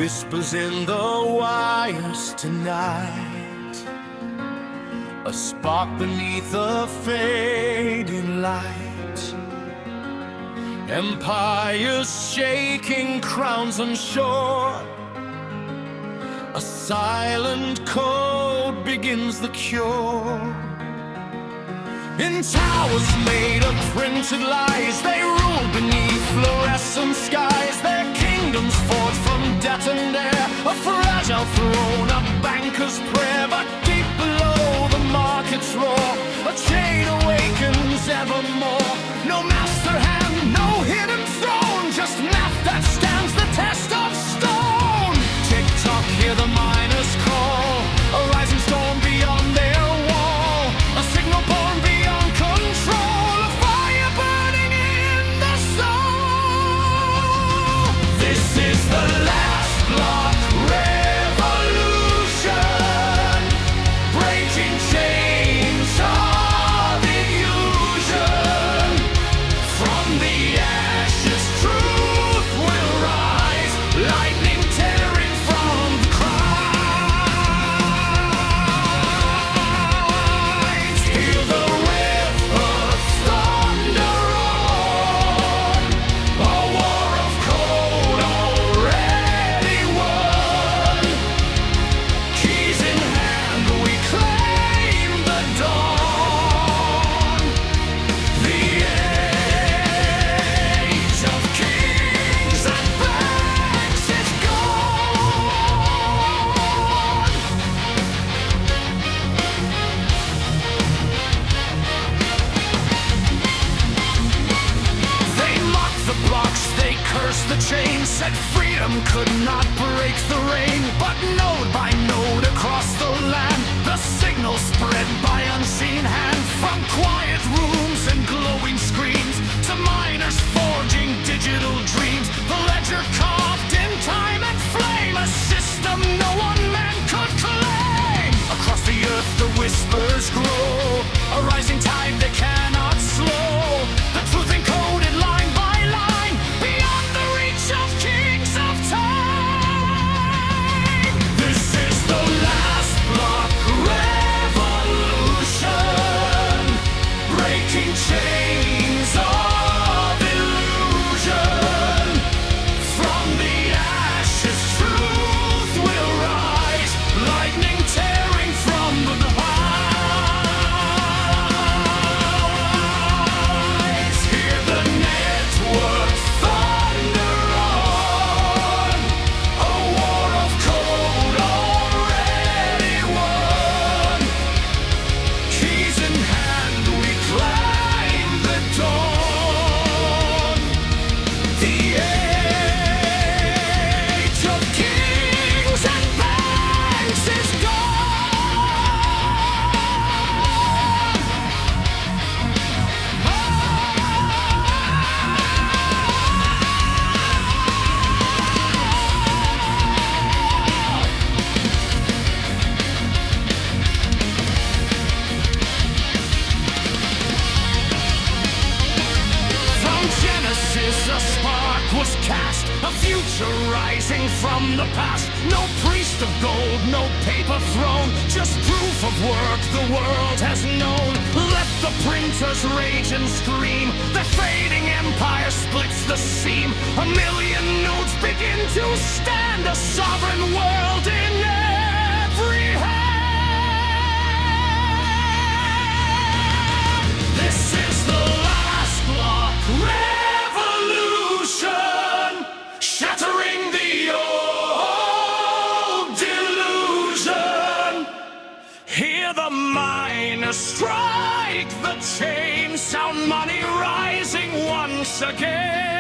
whispers in the wires tonight, a spark beneath a fading light. Empires shaking, crowns unsure, a silent code begins the cure. In towers made of printed lies, they rule beneath fluorescent skies. Their kingdoms forged from debt and air, a fragile throne, a banker's prayer. But deep below the market's roar, a chain awakens evermore. No master hand, no hidden throne, just math that stands the test of stone. Tick-tock, hear the miners call, a rising storm beyond their wall, a signal born beyond control, a fire burning in the soul. This is the last block revolution, breaking chains of illusion. From the ashes truth will rise, lightning tearing from the cries. Hear the river thunder on, a war of code already won. Keys in hand, we claim the dawn. The age of kings and banks is gone. They mocked the blocks, they cursed the chains, said freedom could not break the rain. But node by node across the land, the signal spread by unseen hand. From quiet rooms and glowing screens to miners forging digital dreams, the ledger carved in time and flame, a system no one man could claim. Across the earth the whispers grow, a rising tide they cannot slow. The truth encoded line by line, beyond the reach of kings of time. This is the last block revolution, breaking chains of illusion. From the ashes truth will rise, lightning tearing from the skies. Hear the network thunder on, a war of code already won. Keys in hand, we climb the dawn. The age of kings and banks is From Genesis, a spark was cast, a future rising from the past. No priest of gold, no paper throne, just proof of work the world has known. Let the printers rage and scream, the fading empire splits the seam. A million nodes begin to stand, a sovereign world in every hand. This is the last block revolution, shattering the old delusion. Hear the miners strike the chain, sound money rising once again.